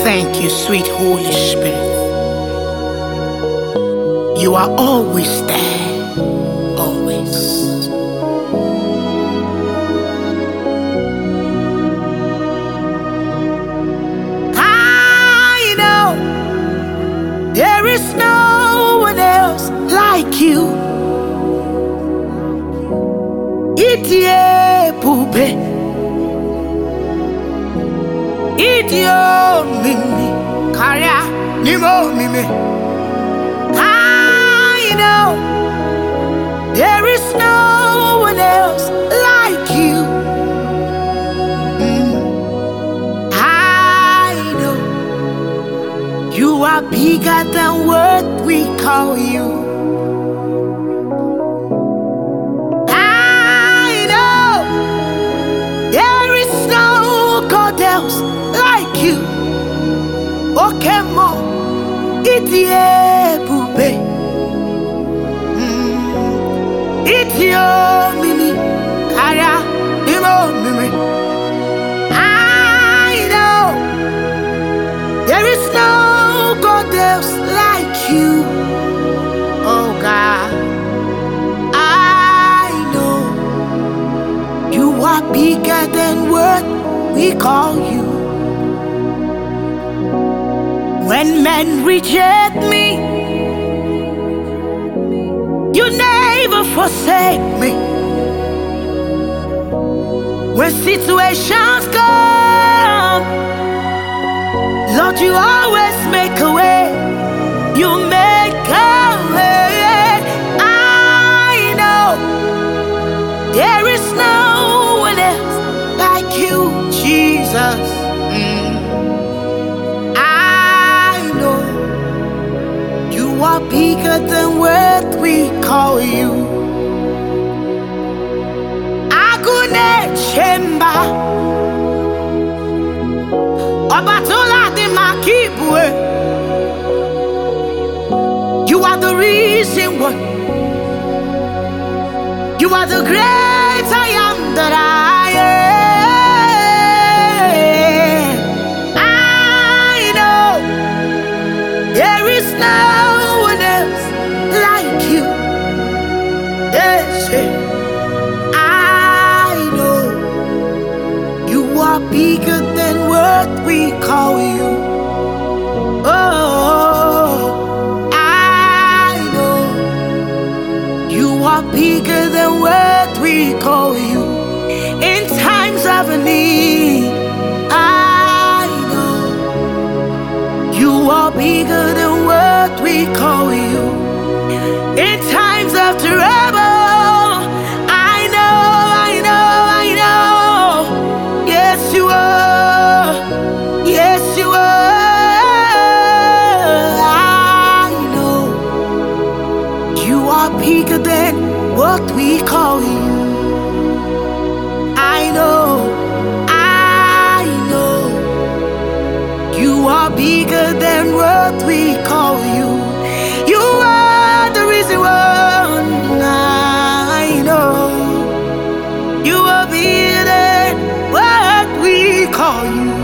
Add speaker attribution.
Speaker 1: Thank you, sweet Holy Spirit. You are always there, always. I know there is no one else like you. Itie pube, idio mimi, karya nimo mimi. I know there is no one else like you. I know you are bigger than what we call you. I know there is no God else like you. Okay, mo itie bube. Itio mimi, kara imo mimi. I know there is no God else like you. Oh God, I know you are bigger than what we call you. When men reject me, you never forsake me. When situations come, Lord, you always make a way. You make a way. I know there is no one else like you, Jesus. I know you are bigger than what we call you. Agune chemba, Obatola de Makibwe. You are the reason why. You are the great I am that I am. I know there is no one else like you. Yes, I know you are bigger than what we call you. Oh, I know you are bigger than what we call you. In times of need, I know you are bigger than what we call you. In times of trouble, I know, yes you are, yes you are. I know you are bigger than what we call you. I know you are bigger than what we call you. You are the reason why. I know you are bigger than what we call you.